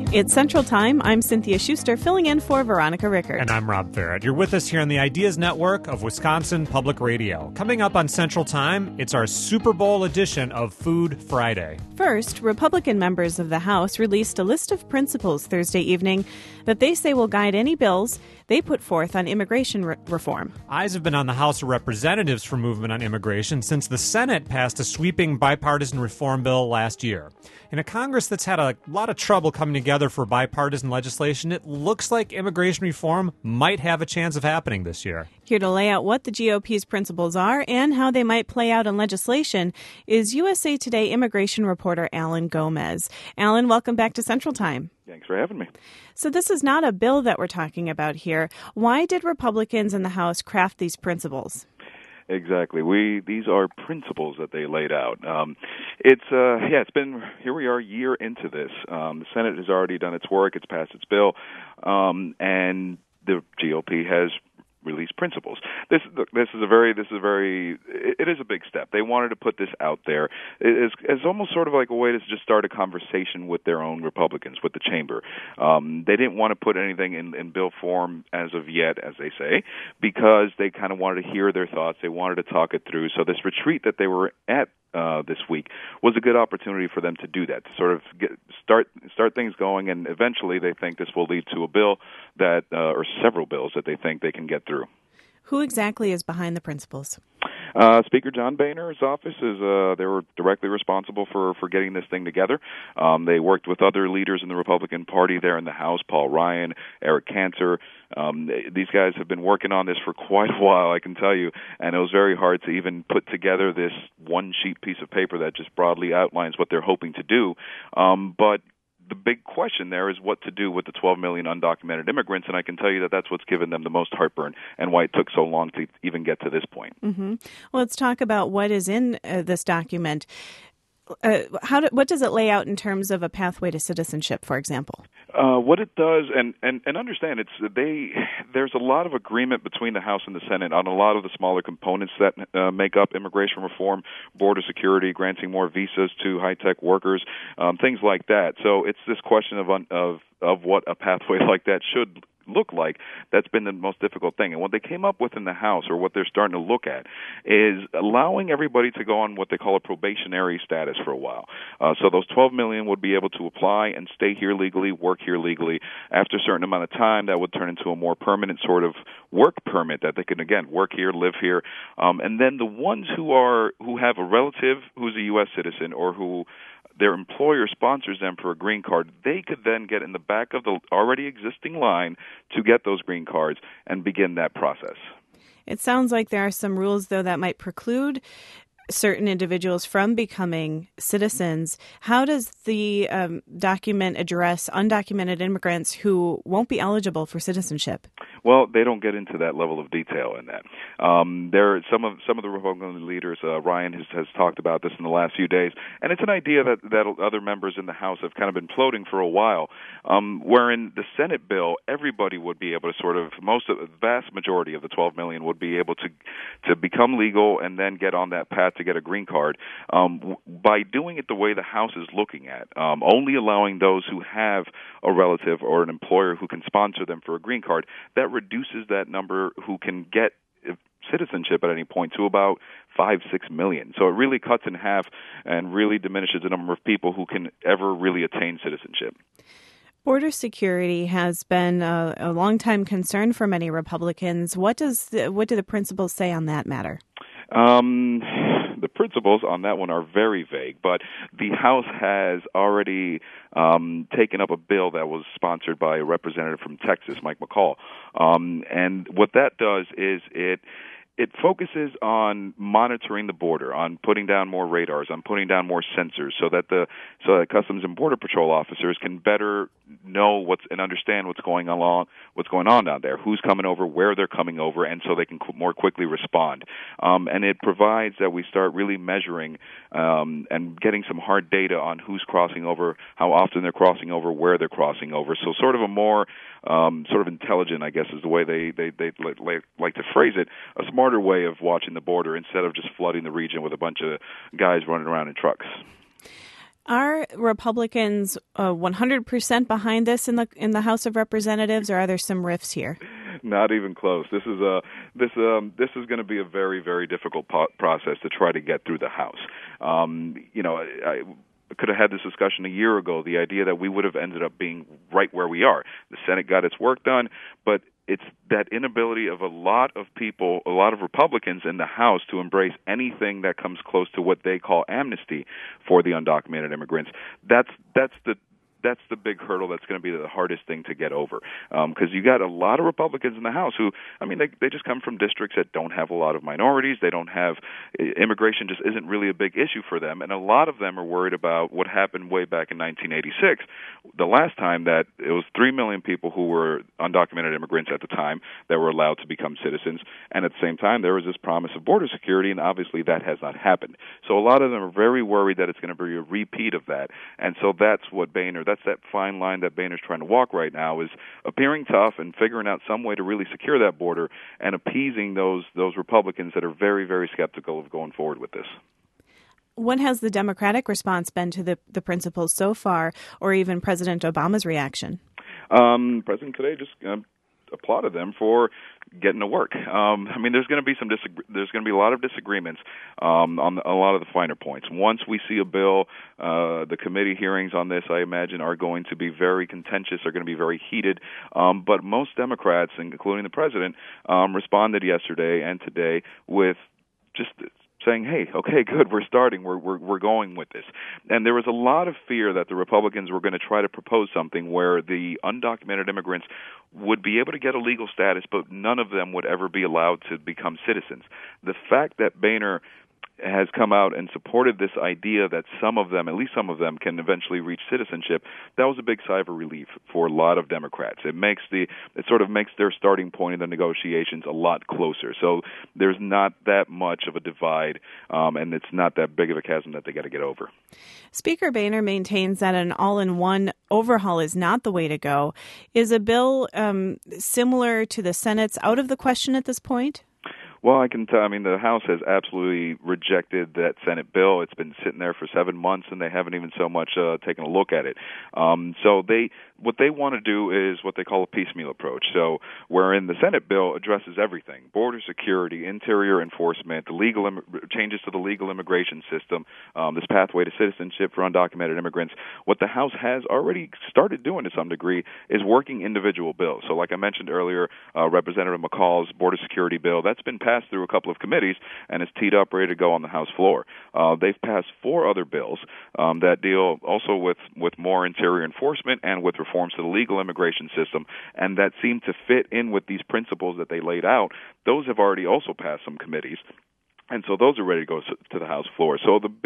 It's Central Time. I'm Cynthia Schuster, filling in for Veronica Rickard. And I'm Rob Farrett. You're with us here on the Ideas Network of Wisconsin Public Radio. Coming up on Central Time, it's our Super Bowl edition of Food Friday. First, Republican members of the House released a list of principles Thursday evening that they say will guide any bills they put forth on immigration reform. Eyes have been on the House of Representatives for movement on immigration since the Senate passed a sweeping bipartisan reform bill last year. In a Congress that's had a lot of trouble coming together for bipartisan legislation, it looks like immigration reform might have a chance of happening this year. Here to lay out what the GOP's principles are and how they might play out in legislation is USA Today immigration reporter Alan Gomez. Alan, welcome back to Central Time. Thanks for having me. So this is not a bill that we're talking about here. Why did Republicans in the House craft these principles? Exactly. These are principles that they laid out. It's been, here we are a year into this. The Senate has already done its work. It's passed its bill. And the GOP has released principles. It is a big step. They wanted to put this out there. It's almost sort of like a way to just start a conversation with their own Republicans, with the chamber. They didn't want to put anything in bill form as of yet, as they say, because they kind of wanted to hear their thoughts. They wanted to talk it through. So this retreat that they were at this week was a good opportunity for them to do that, to sort of start things going, and eventually they think this will lead to a bill that, or several bills that they think they can get through. Who exactly is behind the principles? Speaker John Boehner's office is, they were directly responsible for getting this thing together. They worked with other leaders in the Republican Party there in the House, Paul Ryan, Eric Cantor. These guys have been working on this for quite a while, I can tell you, and it was very hard to even put together this one-sheet piece of paper that just broadly outlines what they're hoping to do. But the big question there is what to do with the 12 million undocumented immigrants, and I can tell you that that's what's given them the most heartburn and why it took so long to even get to this point. Mm-hmm. Well, let's talk about what is in this document. What does it lay out in terms of a pathway to citizenship, for example? What it does, and understand, there's a lot of agreement between the House and the Senate on a lot of the smaller components that make up immigration reform, border security, granting more visas to high-tech workers, things like that. So it's this question of what a pathway like that should look like that's been the most difficult thing. And what they came up with in the House, or what they're starting to look at, is allowing everybody to go on what they call a probationary status for a while. So those 12 million would be able to apply and stay here legally, work here legally. After a certain amount of time, that would turn into a more permanent sort of work permit that they can, again, work here, live here. And then the ones who have a relative who's a U.S. citizen, or who their employer sponsors them for a green card, they could then get in the back of the already existing line to get those green cards and begin that process. It sounds like there are some rules, though, that might preclude certain individuals from becoming citizens. How does the document address undocumented immigrants who won't be eligible for citizenship? Well, they don't get into that level of detail in that. There are some of the Republican leaders, Ryan has talked about this in the last few days, and it's an idea that other members in the House have kind of been floating for a while, where in the Senate bill, everybody would be able to the vast majority of the 12 million would be able to become legal and then get on that path to get a green card. By doing it the way the House is looking at, only allowing those who have a relative or an employer who can sponsor them for a green card, that reduces that number who can get citizenship at any point to about 5-6 million. So it really cuts in half and really diminishes the number of people who can ever really attain citizenship. Border security has been a long-time concern for many Republicans. What do the principles say on that matter? The principles on that one are very vague, but the House has already taken up a bill that was sponsored by a representative from Texas, Mike McCall. And what that does is it focuses on monitoring the border, on putting down more radars, on putting down more sensors, so that Customs and Border Patrol officers can better know and understand what's going on down there, who's coming over, where they're coming over, and so they can more quickly respond. And it provides that we start really measuring and getting some hard data on who's crossing over, how often they're crossing over, where they're crossing over. So sort of a more sort of intelligent, I guess, is the way they like to phrase it, a smarter way of watching the border instead of just flooding the region with a bunch of guys running around in trucks. Are Republicans 100% behind this in the House of Representatives, or are there some rifts here? Not even close. This is going to be a very, very difficult process to try to get through the House. I could have had this discussion a year ago. The idea that we would have ended up being right where we are. The Senate got its work done, but it's that inability of a lot of people, a lot of Republicans in the House to embrace anything that comes close to what they call amnesty for the undocumented immigrants. That's the big hurdle that's going to be the hardest thing to get over, because you got a lot of Republicans in the House who, they just come from districts that don't have a lot of minorities. They don't have immigration, just isn't really a big issue for them, and a lot of them are worried about what happened way back in 1986, the last time that it was 3 million people who were undocumented immigrants at the time that were allowed to become citizens, and at the same time there was this promise of border security, and obviously that has not happened. So a lot of them are very worried that it's going to be a repeat of that, and so that's that fine line that Boehner's trying to walk right now, is appearing tough and figuring out some way to really secure that border and appeasing those Republicans that are very, very skeptical of going forward with this. What has the Democratic response been to the principles so far, or even President Obama's reaction? President today just applauded them for getting to work. There's going to be there's going to be a lot of disagreements on a lot of the finer points. Once we see a bill, the committee hearings on this, I imagine, are going to be very contentious, are going to be very heated. But most Democrats, including the president, responded yesterday and today with just saying, hey, okay, good, we're starting, we're going with this. And there was a lot of fear that the Republicans were going to try to propose something where the undocumented immigrants would be able to get a legal status, but none of them would ever be allowed to become citizens. The fact that Boehner has come out and supported this idea that some of them, at least some of them, can eventually reach citizenship, that was a big sigh of relief for a lot of Democrats. It sort of makes their starting point in the negotiations a lot closer. So there's not that much of a divide, and it's not that big of a chasm that they got to get over. Speaker Boehner maintains that an all-in-one overhaul is not the way to go. Is a bill similar to the Senate's out of the question at this point? Well, I can tell. The House has absolutely rejected that Senate bill. It's been sitting there for 7 months, and they haven't even so much taken a look at it. So what they want to do is what they call a piecemeal approach. So wherein the Senate bill addresses everything: border security, interior enforcement, the changes to the legal immigration system, this pathway to citizenship for undocumented immigrants. What the House has already started doing to some degree is working individual bills. So like I mentioned earlier, Representative McCall's border security bill, that's been passed through a couple of committees and is teed up, ready to go on the House floor. They've passed 4 other bills that deal also with more interior enforcement and with reforms to the legal immigration system, and that seem to fit in with these principles that they laid out. Those have already also passed some committees, and so those are ready to go to the House floor. So the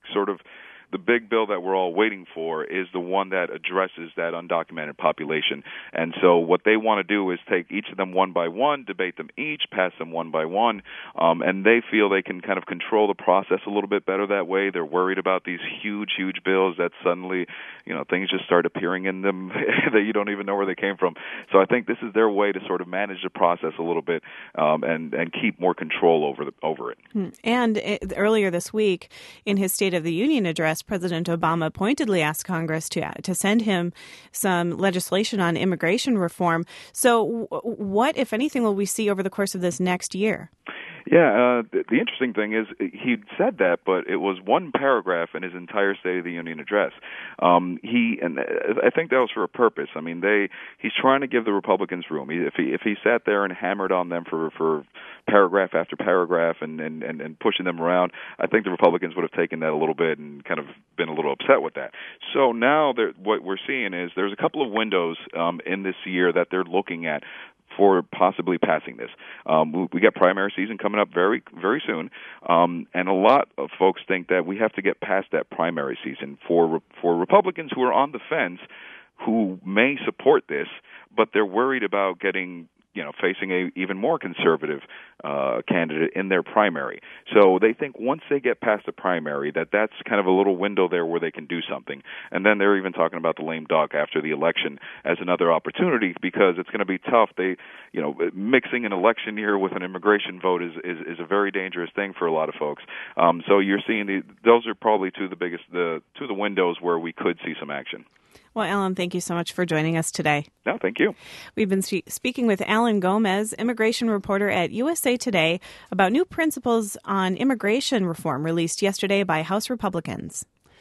big bill that we're all waiting for is the one that addresses that undocumented population. And so what they want to do is take each of them one by one, debate them each, pass them one by one, and they feel they can kind of control the process a little bit better that way. They're worried about these huge, huge bills that suddenly, things just start appearing in them that you don't even know where they came from. So I think this is their way to sort of manage the process a little bit and keep more control over it. And earlier this week, in his State of the Union address, President Obama pointedly asked Congress to send him some legislation on immigration reform. So what, if anything, will we see over the course of this next year? Yeah, the interesting thing is he said that, but it was one paragraph in his entire State of the Union address. And I think that was for a purpose. He's trying to give the Republicans room. If he sat there and hammered on them for paragraph after paragraph and pushing them around, I think the Republicans would have taken that a little bit and kind of been a little upset with that. So now what we're seeing is there's a couple of windows in this year that they're looking at for possibly passing this. We got primary season coming up very, very soon, and a lot of folks think that we have to get past that primary season. For Republicans who are on the fence, who may support this, but they're worried about getting facing a even more conservative candidate in their primary. So they think once they get past the primary that's kind of a little window there where they can do something. And then they're even talking about the lame duck after the election as another opportunity, because it's going to be tough. Mixing an election year with an immigration vote is a very dangerous thing for a lot of folks. So you're seeing those are probably two of the windows where we could see some action. Well, Alan, thank you so much for joining us today. No, thank you. We've been speaking with Alan Gomez, immigration reporter at USA Today, about new principles on immigration reform released yesterday by House Republicans.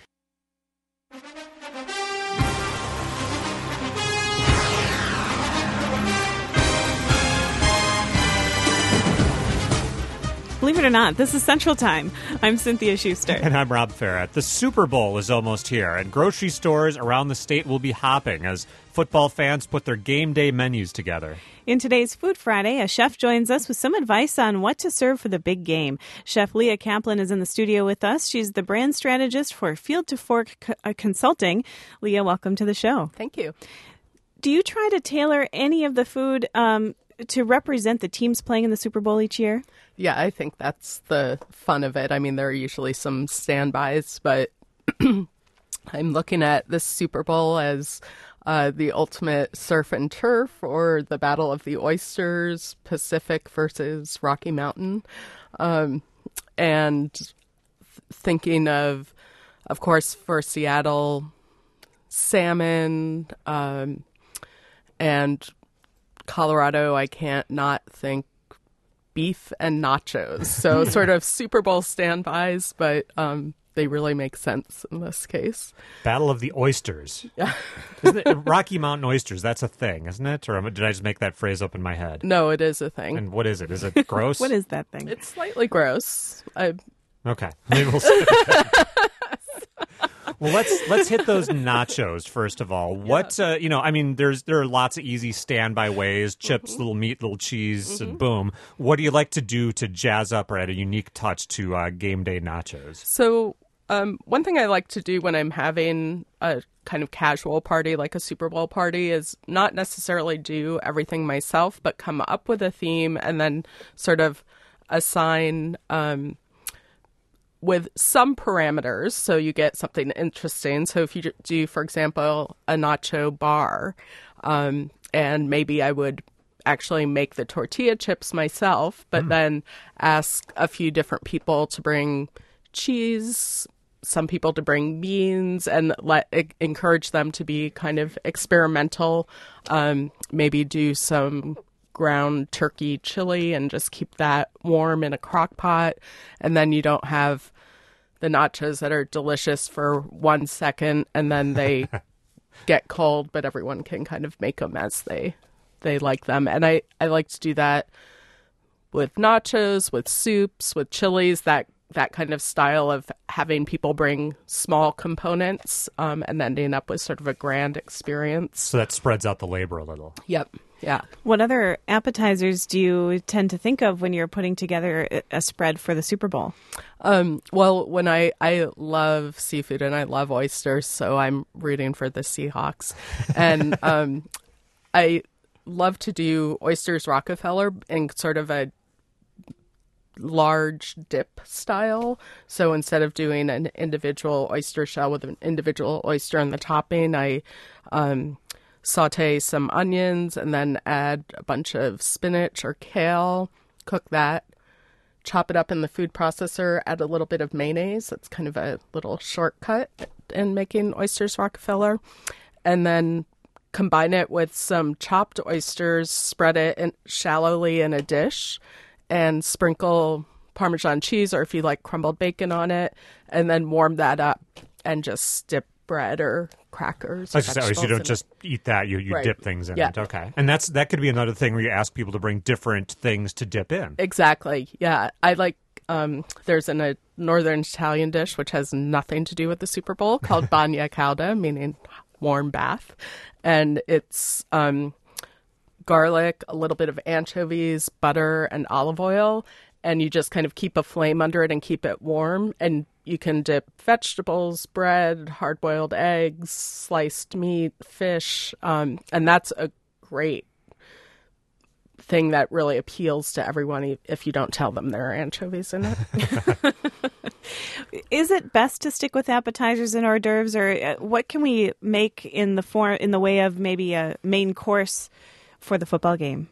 Believe it or not, this is Central Time. I'm Cynthia Schuster. And I'm Rob Farrett. The Super Bowl is almost here, and grocery stores around the state will be hopping as football fans put their game day menus together. In today's Food Friday, a chef joins us with some advice on what to serve for the big game. Chef Leah Kaplan is in the studio with us. She's the brand strategist for Field to Fork Consulting. Leah, welcome to the show. Thank you. Do you try to tailor any of the food to represent the teams playing in the Super Bowl each year? Yeah, I think that's the fun of it. I mean, there are usually some standbys, but I'm looking at this Super Bowl as the ultimate surf and turf, or the Battle of the Oysters, Pacific versus Rocky Mountain. And thinking of course, for Seattle, salmon, and Colorado, I can't not think beef and nachos. So sort of Super Bowl standbys, but they really make sense in this case. Battle of the Oysters. Yeah. Rocky Mountain oysters, that's a thing, isn't it? Or did I just make that phrase up in my head? No, it is a thing. And what is it? Is it gross? What is that thing? It's slightly gross. Okay. Maybe we'll see. Well, let's hit those nachos first of all. What there are lots of easy standby ways: chips, little meat, little cheese, and boom. What do you like to do to jazz up or add a unique touch to game day nachos? So one thing I like to do when I'm having a kind of casual party, like a Super Bowl party, is not necessarily do everything myself, but come up with a theme and then sort of assign with some parameters, so you get something interesting. So if you do, for example, a nacho bar, and maybe I would actually make the tortilla chips myself, but then ask a few different people to bring cheese, some people to bring beans, and encourage them to be kind of experimental. Maybe do some ground turkey chili and just keep that warm in a crock pot. And then you don't have the nachos that are delicious for 1 second and then they get cold, but everyone can kind of make them as they like them. And I like to do that with nachos, with soups, with chilies, that kind of style of having people bring small components and ending up with sort of a grand experience. So that spreads out the labor a little. Yep. Yeah. What other appetizers do you tend to think of when you're putting together a spread for the Super Bowl? Well, when I love seafood and I love oysters, so I'm rooting for the Seahawks. And I love to do oysters Rockefeller in sort of a large dip style. So instead of doing an individual oyster shell with an individual oyster in the topping, I saute some onions and then add a bunch of spinach or kale, cook that, chop it up in the food processor, add a little bit of mayonnaise. That's kind of a little shortcut in making oysters Rockefeller. And then combine it with some chopped oysters, spread it shallowly in a dish, and sprinkle Parmesan cheese, or if you like crumbled bacon on it, and then warm that up and just dip bread or crackers. So you don't just eat that, you Right. dip things in Yeah. it. Okay. And that could be another thing where you ask people to bring different things to dip in. Exactly. Yeah. I like, there's a northern Italian dish, which has nothing to do with the Super Bowl, called bagna calda, meaning warm bath. And it's garlic, a little bit of anchovies, butter, and olive oil. And you just kind of keep a flame under it and keep it warm. And you can dip vegetables, bread, hard-boiled eggs, sliced meat, fish. And that's a great thing that really appeals to everyone if you don't tell them there are anchovies in it. Is it best to stick with appetizers and hors d'oeuvres, or what can we make in the way of maybe a main course for the football game?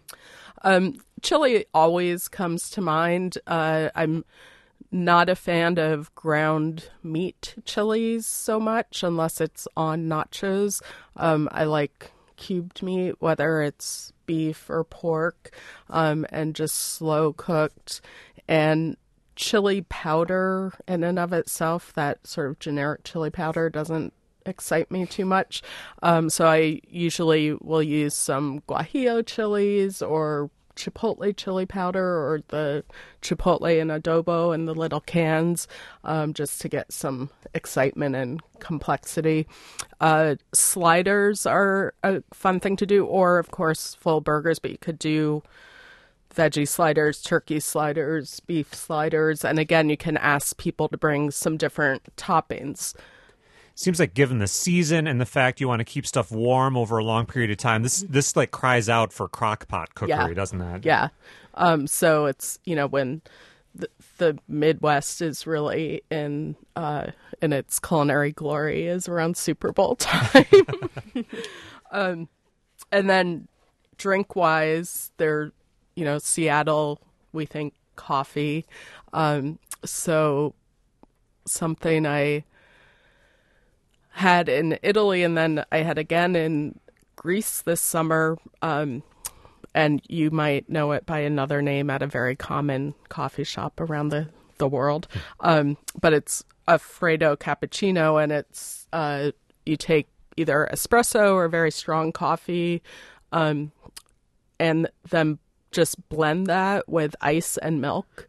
Chili always comes to mind. I'm not a fan of ground meat chilies so much unless it's on nachos. I like cubed meat, whether it's beef or pork, and just slow cooked. And chili powder in and of itself, that sort of generic chili powder, doesn't excite me too much. So I usually will use some guajillo chilies or chipotle chili powder, or the chipotle and adobo in the little cans, just to get some excitement and complexity. Sliders are a fun thing to do, or of course full burgers, but you could do veggie sliders, turkey sliders, beef sliders, and again, you can ask people to bring some different toppings. Seems like given the season and the fact you want to keep stuff warm over a long period of time, this like cries out for crock pot cookery, doesn't that? Yeah. So it's, when the Midwest is really in its culinary glory is around Super Bowl time. And then drink wise, they're, Seattle, we think coffee. So something I had in Italy, and then I had again in Greece this summer, and you might know it by another name at a very common coffee shop around the world. But it's Alfredo cappuccino, and it's you take either espresso or very strong coffee, and then just blend that with ice and milk,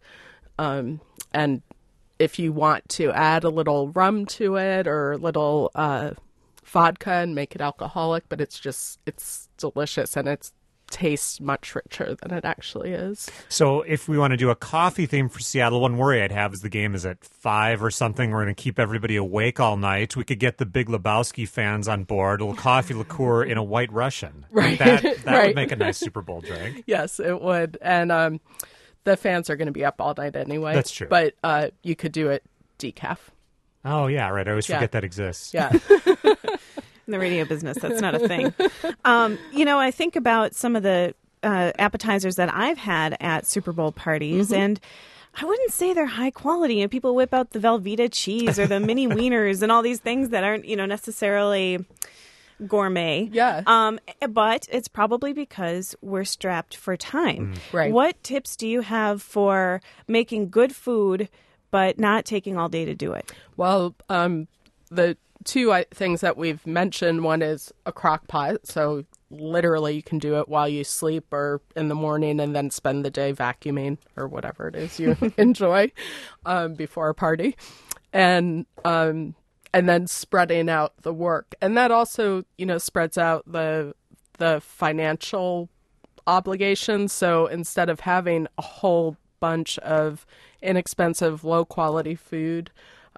and if you want to add a little rum to it or a little vodka and make it alcoholic, but it's delicious, and it tastes much richer than it actually is. So if we want to do a coffee theme for Seattle, one worry I'd have is the game is at 5 or something. We're going to keep everybody awake all night. We could get the Big Lebowski fans on board, a little coffee liqueur in a White Russian. Right. That Right. would make a nice Super Bowl drink. Yes, it would. And the fans are going to be up all night anyway. That's true. But you could do it decaf. Oh, yeah, right. I always forget that exists. Yeah. In the radio business, that's not a thing. I think about some of the appetizers that I've had at Super Bowl parties, and I wouldn't say they're high quality. And people whip out the Velveeta cheese or the mini wieners and all these things that aren't, necessarily gourmet. Yeah. But it's probably because we're strapped for time. Right. What tips do you have for making good food but not taking all day to do it? Well, the two things that we've mentioned, one is a crock pot. So literally you can do it while you sleep or in the morning, and then spend the day vacuuming or whatever it is you enjoy before a party. And then spreading out the work. And that also, spreads out the financial obligations. So instead of having a whole bunch of inexpensive, low-quality food,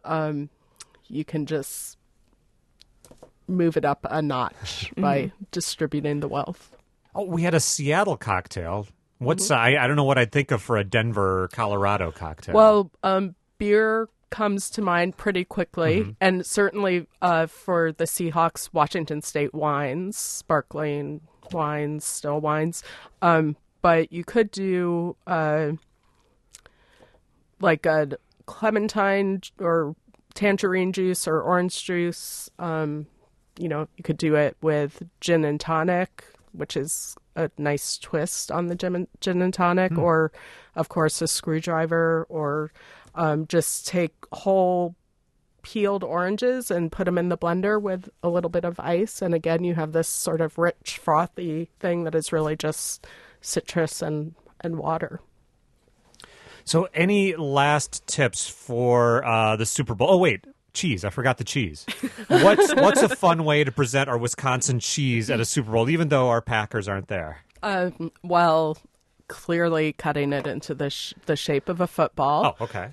you can just move it up a notch by distributing the wealth. Oh, we had a Seattle cocktail. What's I don't know what I'd think of for a Denver, Colorado cocktail. Well, beer comes to mind pretty quickly, and certainly for the Seahawks, Washington State wines, sparkling wines, still wines. But you could do like a clementine or tangerine juice or orange juice. You could do it with gin and tonic, which is a nice twist on the gin and tonic, or, of course, a screwdriver, or just take whole peeled oranges and put them in the blender with a little bit of ice. And again, you have this sort of rich, frothy thing that is really just citrus and water. So any last tips for the Super Bowl? Oh, wait. Cheese. I forgot the cheese. What's a fun way to present our Wisconsin cheese at a Super Bowl, even though our Packers aren't there? Well, clearly cutting it into the shape of a football. Oh, okay.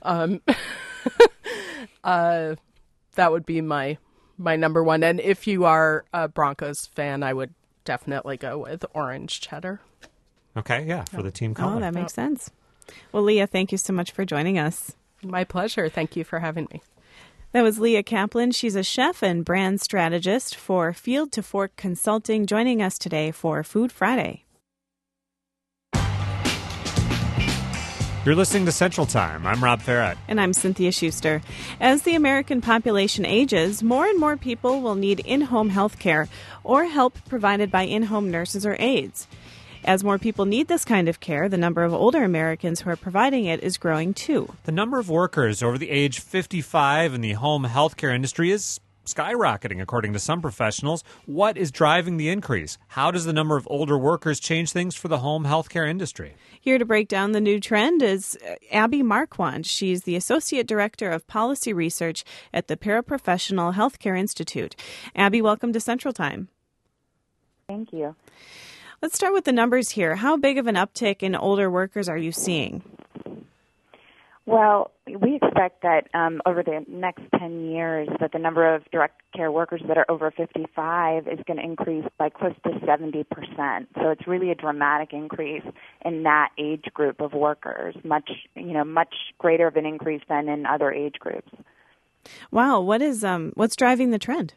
That would be my number one. And if you are a Broncos fan, I would definitely go with orange cheddar. Okay, yeah, for the team Oh, color. that makes sense. Well, Leah, thank you so much for joining us. My pleasure. Thank you for having me. That was Leah Kaplan. She's a chef and brand strategist for Field to Fork Consulting, joining us today for Food Friday. You're listening to Central Time. I'm Rob Farrett. And I'm Cynthia Schuster. As the American population ages, more and more people will need in-home health care or help provided by in-home nurses or aides. As more people need this kind of care, the number of older Americans who are providing it is growing too. The number of workers over the age 55 in the home healthcare industry is skyrocketing, according to some professionals. What is driving the increase? How does the number of older workers change things for the home healthcare industry? Here to break down the new trend is Abby Marquand. She's the Associate Director of Policy Research at the Paraprofessional Healthcare Institute. Abby, welcome to Central Time. Thank you. Let's start with the numbers here. How big of an uptick in older workers are you seeing? Well, we expect that over the next 10 years that the number of direct care workers that are over 55 is going to increase by close to 70%. So it's really a dramatic increase in that age group of workers, much greater of an increase than in other age groups. Wow, what's driving the trend?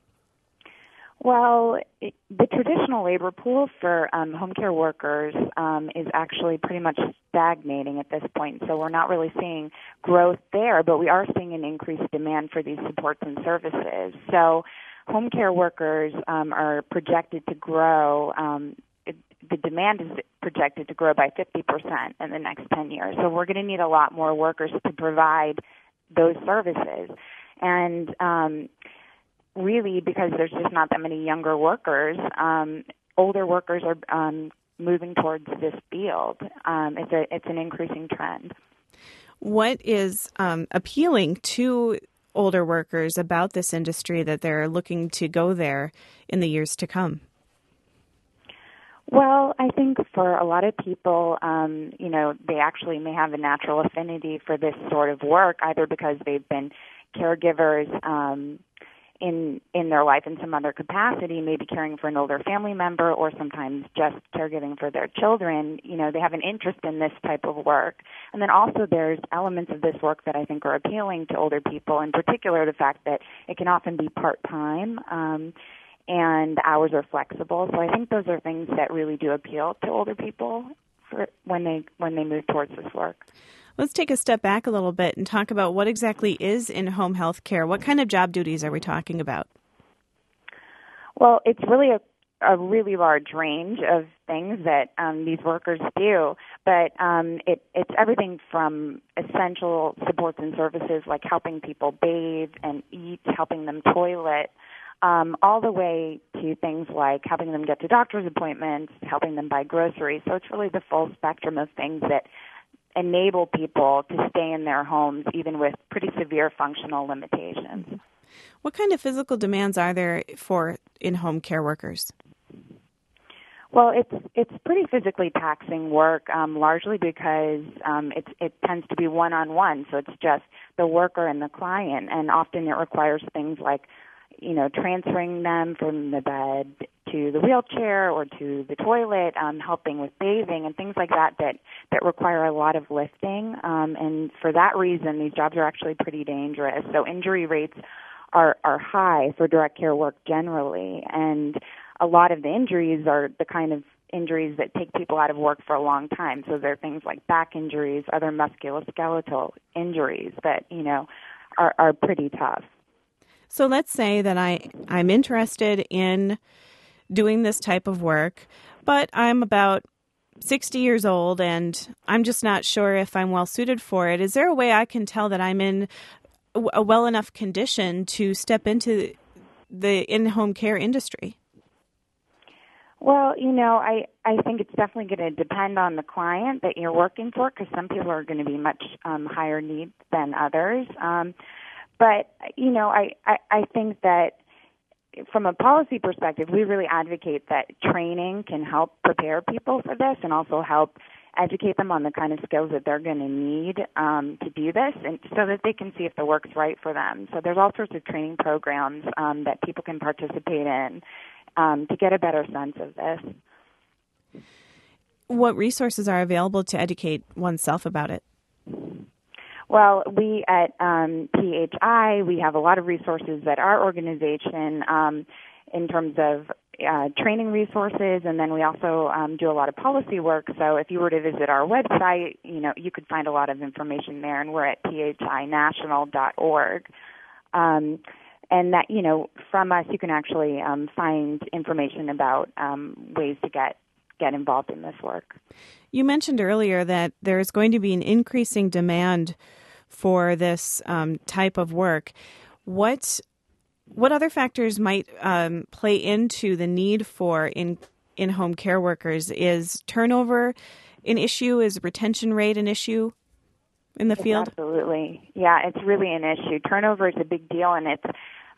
Well, the traditional labor pool for home care workers is actually pretty much stagnating at this point. So we're not really seeing growth there, but we are seeing an increased demand for these supports and services. So home care workers are projected to grow. The demand is projected to grow by 50% in the next 10 years. So we're going to need a lot more workers to provide those services. And really, because there's just not that many younger workers, older workers are moving towards this field. It's an increasing trend. What is appealing to older workers about this industry that they're looking to go there in the years to come? Well, I think for a lot of people, they actually may have a natural affinity for this sort of work, either because they've been caregivers in their life in some other capacity, maybe caring for an older family member or sometimes just caregiving for their children. They have an interest in this type of work. And then also there's elements of this work that I think are appealing to older people, in particular the fact that it can often be part-time and hours are flexible. So I think those are things that really do appeal to older people when they move towards this work. Let's take a step back a little bit and talk about what exactly is in-home health care. What kind of job duties are we talking about? Well, it's really a really large range of things that these workers do, but it's everything from essential supports and services like helping people bathe and eat, helping them toilet, all the way to things like helping them get to doctor's appointments, helping them buy groceries. So it's really the full spectrum of things that enable people to stay in their homes even with pretty severe functional limitations. What kind of physical demands are there for in-home care workers? Well, it's pretty physically taxing work, largely because it tends to be one-on-one, so it's just the worker and the client, and often it requires things like transferring them from the bed to the wheelchair or to the toilet, helping with bathing and things like that require a lot of lifting. And for that reason, these jobs are actually pretty dangerous. So injury rates are high for direct care work generally. And a lot of the injuries are the kind of injuries that take people out of work for a long time. So there are things like back injuries, other musculoskeletal injuries that, are pretty tough. So let's say that I'm interested in doing this type of work, but I'm about 60 years old and I'm just not sure if I'm well suited for it. Is there a way I can tell that I'm in a well enough condition to step into the in-home care industry? Well, I think it's definitely going to depend on the client that you're working for, because some people are going to be much higher needs than others. But, I think that from a policy perspective, we really advocate that training can help prepare people for this and also help educate them on the kind of skills that they're going to need to do this, and so that they can see if the work's right for them. So there's all sorts of training programs that people can participate in to get a better sense of this. what resources are available to educate oneself about it? Well, we at PHI, we have a lot of resources at our organization in terms of training resources, and then we also do a lot of policy work. So if you were to visit our website, you could find a lot of information there, and we're at phinational.org. And that, from us, you can actually find information about ways to get involved in this work. You mentioned earlier that there is going to be an increasing demand for this type of work. What other factors might play into the need for in-home care workers? Is turnover an issue? Is retention rate an issue in the field? Absolutely. Yeah, it's really an issue. Turnover is a big deal, and it's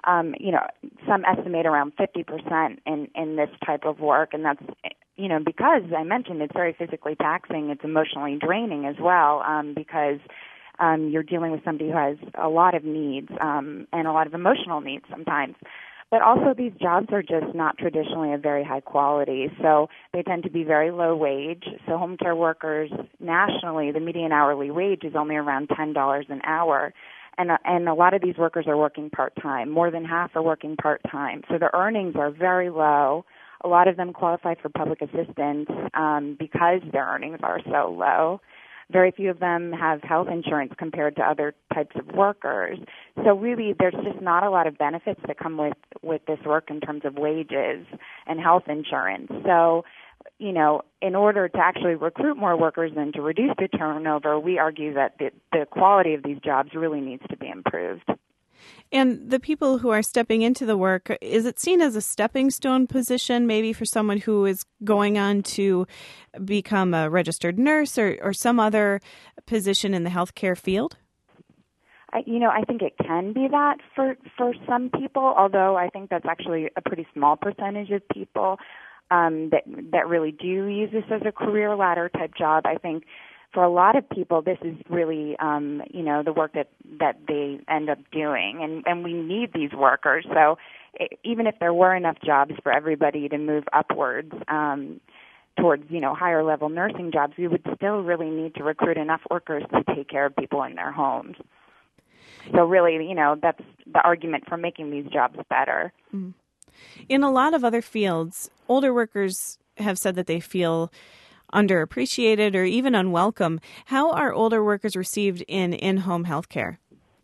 some estimate around 50% in this type of work, and that's because I mentioned it's very physically taxing. It's emotionally draining as well, because you're dealing with somebody who has a lot of needs and a lot of emotional needs sometimes. But also these jobs are just not traditionally of very high quality, so they tend to be very low wage. So home care workers nationally, the median hourly wage is only around $10 an hour. And a lot of these workers are working part-time. More than half are working part-time. So their earnings are very low. A lot of them qualify for public assistance because their earnings are so low. Very few of them have health insurance compared to other types of workers. So really, there's just not a lot of benefits that come with this work in terms of wages and health insurance. So, in order to actually recruit more workers and to reduce the turnover, we argue that the quality of these jobs really needs to be improved. And the people who are stepping into the work, is it seen as a stepping stone position, maybe for someone who is going on to become a registered nurse or some other position in the healthcare field? I think it can be that for some people, although I think that's actually a pretty small percentage of people that really do use this as a career ladder type job. I think for a lot of people, this is really, the work that they end up doing, and we need these workers. So even if there were enough jobs for everybody to move upwards towards, higher level nursing jobs, we would still really need to recruit enough workers to take care of people in their homes. So really, that's the argument for making these jobs better. Mm-hmm. In a lot of other fields, older workers have said that they feel underappreciated or even unwelcome. How are older workers received in-home health care?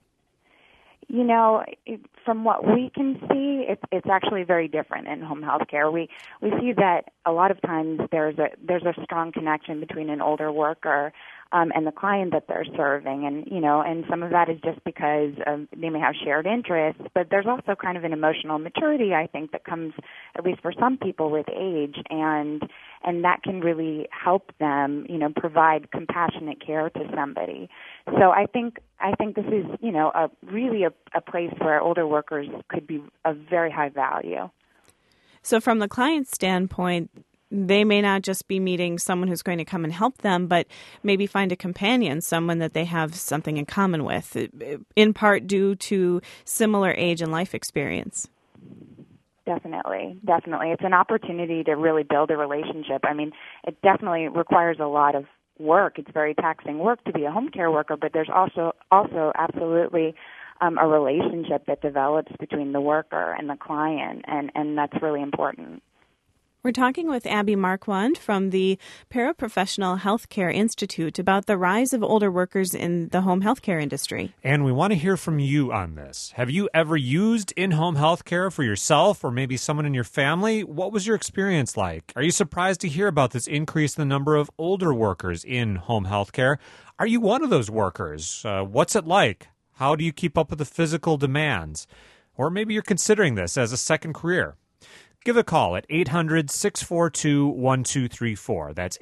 From what we can see, it's actually very different in home health care. We see that a lot of times there's a strong connection between an older worker and the client that they're serving, and some of that is just because they may have shared interests, but there's also kind of an emotional maturity, I think, that comes, at least for some people, with age, and that can really help them, provide compassionate care to somebody. So I think this is, really a place where older workers could be of very high value. So from the client's standpoint, they may not just be meeting someone who's going to come and help them, but maybe find a companion, someone that they have something in common with, in part due to similar age and life experience. Definitely. It's an opportunity to really build a relationship. I mean, it definitely requires a lot of work. It's very taxing work to be a home care worker, but there's also absolutely a relationship that develops between the worker and the client, and that's really important. We're talking with Abby Marquand from the Paraprofessional Healthcare Institute about the rise of older workers in the home healthcare industry. And we want to hear from you on this. Have you ever used in-home healthcare for yourself or maybe someone in your family? What was your experience like? Are you surprised to hear about this increase in the number of older workers in home healthcare? Are you one of those workers? What's it like? How do you keep up with the physical demands? Or maybe you're considering this as a second career. Give a call at 800-642-1234. That's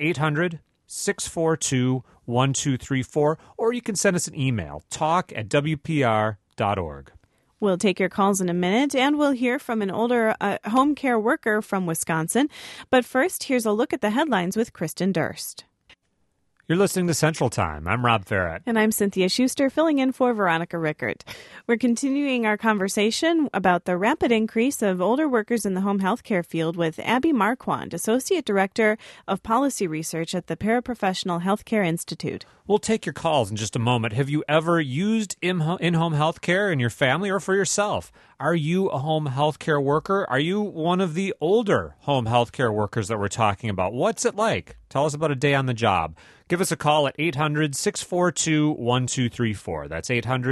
800-642-1234. Or you can send us an email, talk@wpr.org. We'll take your calls in a minute, and we'll hear from an older home care worker from Wisconsin. But first, here's a look at the headlines with Kristen Durst. You're listening to Central Time. I'm Rob Farrett. And I'm Cynthia Schuster, filling in for Veronica Rickert. We're continuing our conversation about the rapid increase of older workers in the home health care field with Abby Marquand, Associate Director of Policy Research at the Paraprofessional Healthcare Institute. We'll take your calls in just a moment. Have you ever used in-home health care in your family or for yourself? Are you a home health care worker? Are you one of the older home health care workers that we're talking about? What's it like? Tell us about a day on the job. Give us a call at 800-642-1234. That's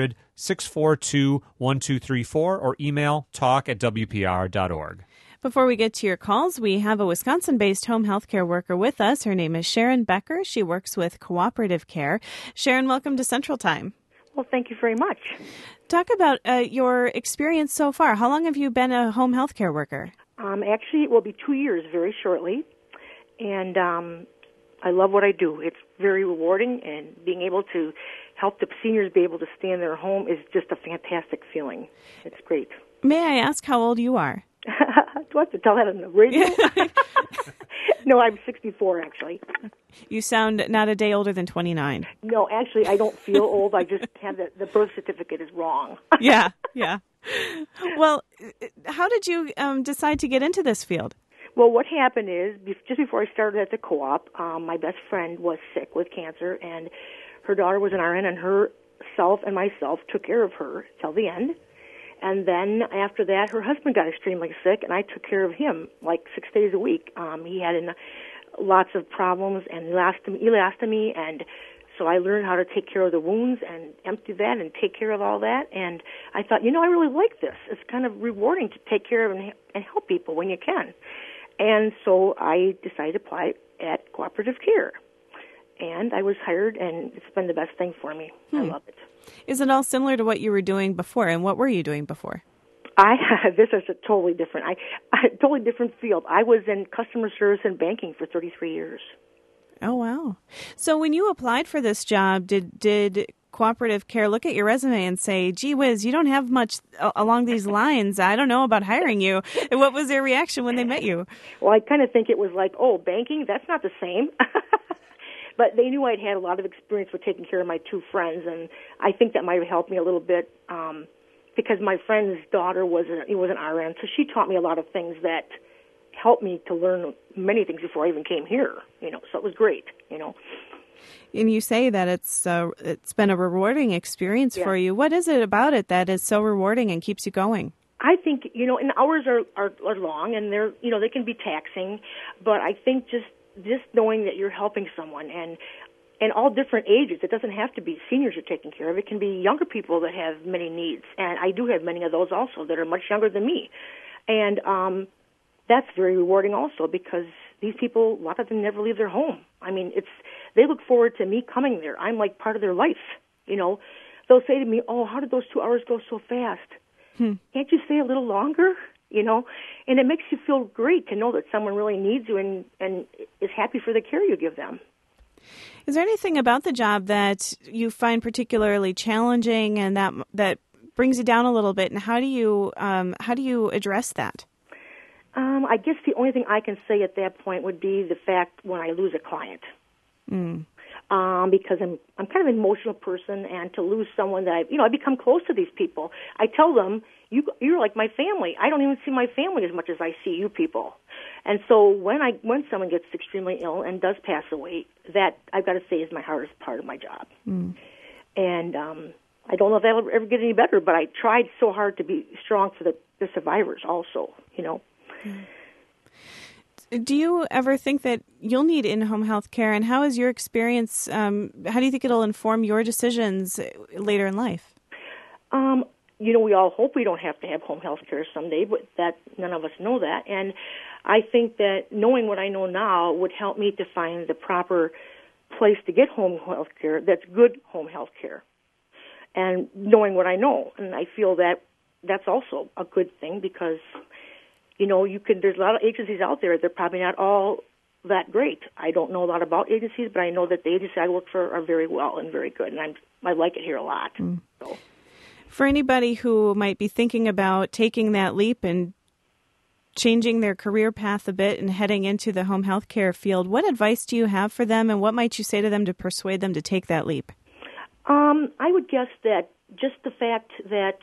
800-642-1234 or email talk@wpr.org. Before we get to your calls, we have a Wisconsin-based home health care worker with us. Her name is Sharon Becker. She works with Cooperative Care. Sharon, welcome to Central Time. Well, thank you very much. Talk about your experience so far. How long have you been a home health care worker? Actually, it will be 2 years very shortly, and I love what I do. It's very rewarding, and being able to help the seniors be able to stay in their home is just a fantastic feeling. It's great. May I ask how old you are? Do I have to tell that on the radio? No, I'm 64, actually. You sound not a day older than 29. No, actually, I don't feel old. I just have the birth certificate is wrong. Yeah. Well, how did you decide to get into this field? Well, what happened is, just before I started at the co-op, my best friend was sick with cancer, and her daughter was an RN, and herself and myself took care of her till the end. And then after that, her husband got extremely sick, and I took care of him like 6 days a week. He had lots of problems and elastomie, and so I learned how to take care of the wounds and empty that and take care of all that. And I thought, I really like this. It's kind of rewarding to take care of and help people when you can. And so I decided to apply at Cooperative Care. And I was hired, and it's been the best thing for me. I love it. Is it all similar to what you were doing before, and what were you doing before? This is a totally different field. I was in customer service and banking for 33 years. Oh, wow. So when you applied for this job, did Cooperative Care look at your resume and say, gee whiz, you don't have much along these lines. I don't know about hiring you. And what was their reaction when they met you? Well, I kind of think it was like, oh, banking, that's not the same. But they knew I'd had a lot of experience with taking care of my two friends, and I think that might have helped me a little bit because my friend's daughter was an RN, so she taught me a lot of things that helped me to learn many things before I even came here. So it was great. And you say that it's been a rewarding experience for you. What is it about it that is so rewarding and keeps you going? I think and the hours are long, and they're they can be taxing, but I think just knowing that you're helping someone and all different ages. It doesn't have to be seniors you're taking care of. It can be younger people that have many needs, and I do have many of those also that are much younger than me. And that's very rewarding also because these people, a lot of them never leave their home. I mean, they look forward to me coming there. I'm like part of their life. They'll say to me, oh, how did those 2 hours go so fast? Can't you stay a little longer? And it makes you feel great to know that someone really needs you and is happy for the care you give them. Is there anything about the job that you find particularly challenging and that brings you down a little bit? And how do you address that? I guess the only thing I can say at that point would be the fact when I lose a client. Because I'm kind of an emotional person, and to lose someone that I become close to these people. I tell them, you're like my family. I don't even see my family as much as I see you people. And so when someone gets extremely ill and does pass away, that I've got to say is my hardest part of my job. And I don't know if that'll ever get any better, but I tried so hard to be strong for the survivors also. Do you ever think that you'll need in-home health care, and how is your experience, how do you think it'll inform your decisions later in life? We all hope we don't have to have home health care someday, but that none of us know that. And I think that knowing what I know now would help me to find the proper place to get home health care that's good home health care. And knowing what I know, and I feel that that's also a good thing because there's a lot of agencies out there. They're probably not all that great. I don't know a lot about agencies, but I know that the agencies I work for are very well and very good, and I like it here a lot. So. For anybody who might be thinking about taking that leap and changing their career path a bit and heading into the home health care field, what advice do you have for them, and what might you say to them to persuade them to take that leap? I would guess that just the fact that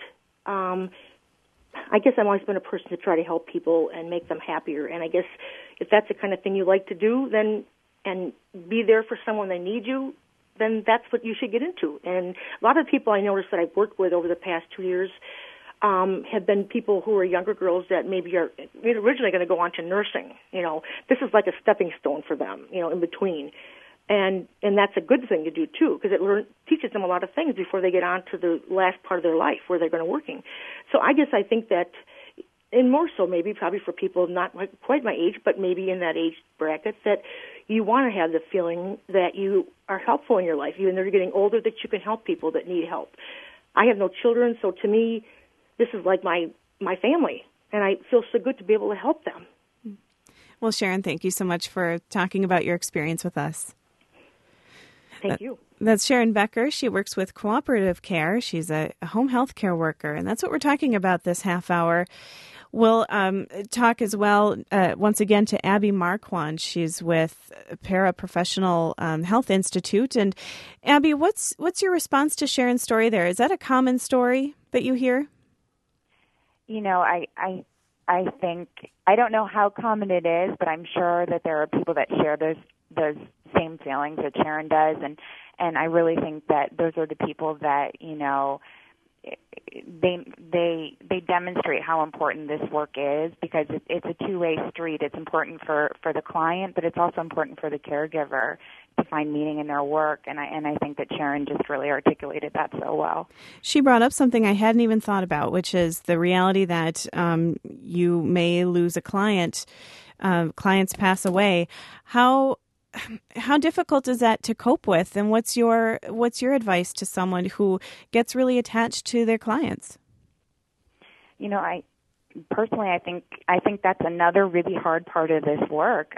I guess I've always been a person to try to help people and make them happier. And I guess if that's the kind of thing you like to do, then and be there for someone that needs you, then that's what you should get into. And a lot of people I noticed that I've worked with over the past 2 years have been people who are younger girls that maybe are originally going to go on to nursing. This is like a stepping stone for them, in between. And that's a good thing to do, too, because it teaches them a lot of things before they get on to the last part of their life where they're going to working. So I think that, and more so maybe probably for people not quite my age, but maybe in that age bracket, that you want to have the feeling that you are helpful in your life, even though you're getting older, that you can help people that need help. I have no children, so to me, this is like my family, and I feel so good to be able to help them. Well, Sharon, thank you so much for talking about your experience with us. Thank you. That's Sharon Becker. She works with Cooperative Care. She's a home health care worker, and that's what we're talking about this half hour. We'll talk as well, once again, to Abby Marquand. She's with Paraprofessional Health Institute. And Abby, what's your response to Sharon's story there? Is that a common story that you hear? I think, I don't know how common it is, but I'm sure that there are people that share those same feelings that Sharon does, and I really think that those are the people that they demonstrate how important this work is, because it's a two-way street. It's important for the client, but it's also important for the caregiver to find meaning in their work, and I think that Sharon just really articulated that so well. She brought up something I hadn't even thought about, which is the reality that you may lose a client. Clients pass away. How difficult is that to cope with, and what's your advice to someone who gets really attached to their clients? I personally, I think that's another really hard part of this work.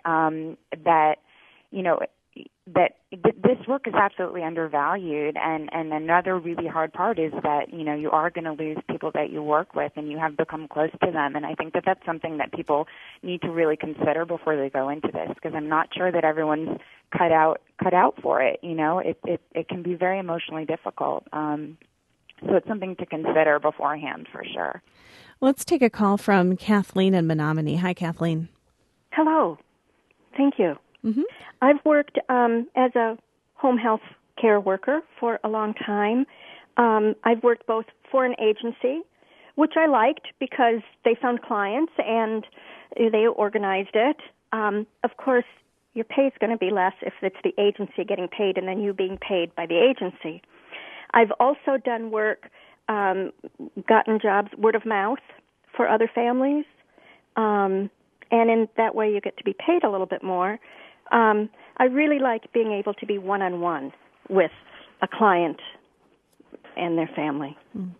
This work is absolutely undervalued, and another really hard part is that you are going to lose people that you work with, and you have become close to them. And I think that that's something that people need to really consider before they go into this, because I'm not sure that everyone's cut out for it. It can be very emotionally difficult. So it's something to consider beforehand for sure. Let's take a call from Kathleen in Menominee. Hi, Kathleen. Hello. Thank you. Mm-hmm. I've worked as a home health care worker for a long time. I've worked both for an agency, which I liked because they found clients and they organized it. Of course, your pay is going to be less if it's the agency getting paid and then you being paid by the agency. I've also done work, gotten jobs word of mouth for other families, and in that way you get to be paid a little bit more. I really like being able to be one-on-one with a client and their family.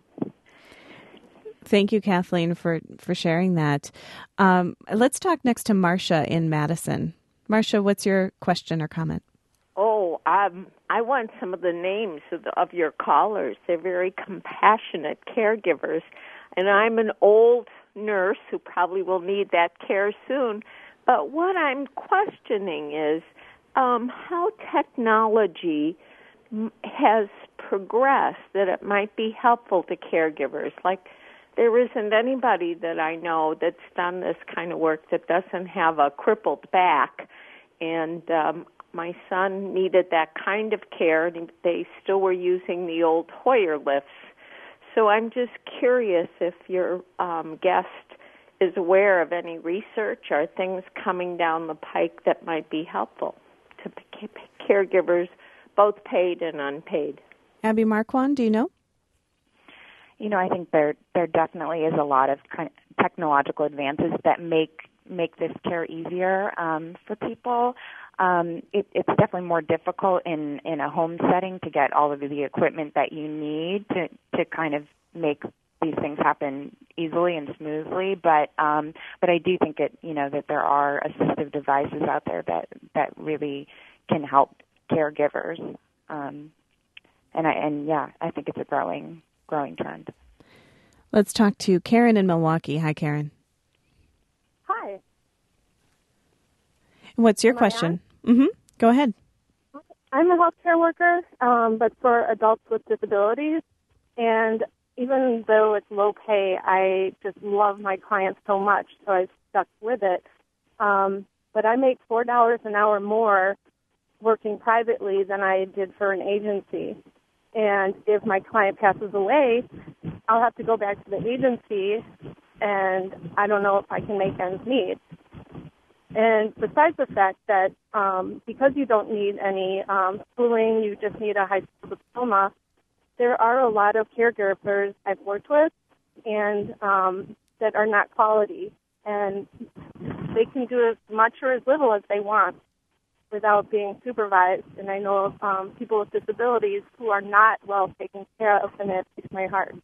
Thank you, Kathleen, for sharing that. Let's talk next to Marcia in Madison. Marcia, what's your question or comment? I want some of the names of your callers. They're very compassionate caregivers, and I'm an old nurse who probably will need that care soon. But what I'm questioning is how technology has progressed that it might be helpful to caregivers. Like, there isn't anybody that I know that's done this kind of work that doesn't have a crippled back. And my son needed that kind of care, and they still were using the old Hoyer lifts. So I'm just curious if your guest is aware of any research or things coming down the pike that might be helpful to caregivers, both paid and unpaid. Abby Marquand, do you know? I think there definitely is a lot of technological advances that make this care easier for people. It's definitely more difficult in a home setting to get all of the equipment that you need to kind of make these things happen easily and smoothly, but I do think that there are assistive devices out there that really can help caregivers, I think it's a growing trend. Let's talk to Karen in Milwaukee. Hi, Karen. What's your Am I question? Go ahead. I'm a healthcare worker, but for adults with disabilities. And even though it's low pay, I just love my clients so much, so I've stuck with it. But I make $4 an hour more working privately than I did for an agency. And if my client passes away, I'll have to go back to the agency, and I don't know if I can make ends meet. And besides the fact that because you don't need any schooling, you just need a high school diploma, there are a lot of caregivers I've worked with and that are not quality. And they can do as much or as little as they want without being supervised. And I know of people with disabilities who are not well taken care of, and it breaks my heart.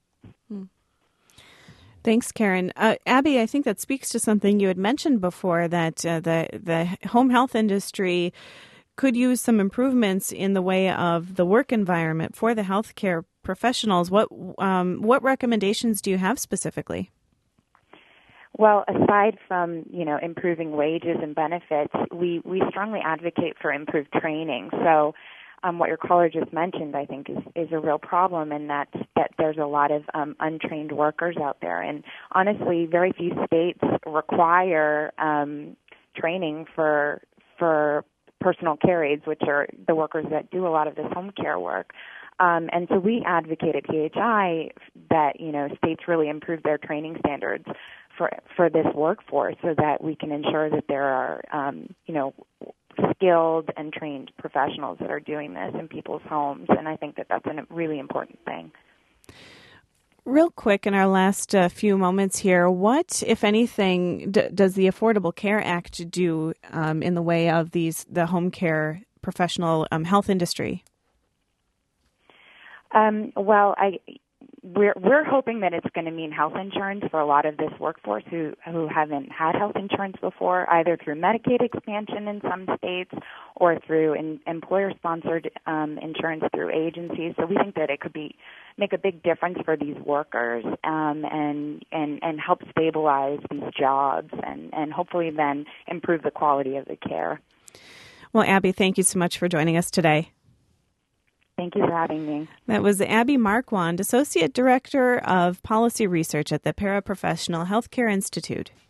Thanks, Karen. Abby, I think that speaks to something you had mentioned before, that the home health industry could use some improvements in the way of the work environment for the healthcare professionals. What recommendations do you have specifically? Well, aside from, improving wages and benefits, we strongly advocate for improved training. So what your caller just mentioned, I think, is a real problem, and that there's a lot of untrained workers out there. And honestly, very few states require training for personal care aides, which are the workers that do a lot of this home care work. And so we advocate at PHI that, states really improve their training standards for this workforce so that we can ensure that there are, skilled and trained professionals that are doing this in people's homes. And I think that that's a really important thing. Real quick, in our last few moments here, what, if anything, does the Affordable Care Act do in the way of the home care professional health industry? We're hoping that it's going to mean health insurance for a lot of this workforce who haven't had health insurance before, either through Medicaid expansion in some states or through employer-sponsored insurance through agencies. So we think that it could make a big difference for these workers and help stabilize these jobs and hopefully then improve the quality of the care. Well, Abby, thank you so much for joining us today. Thank you for having me. That was Abby Marquand, Associate Director of Policy Research at the Paraprofessional Healthcare Institute.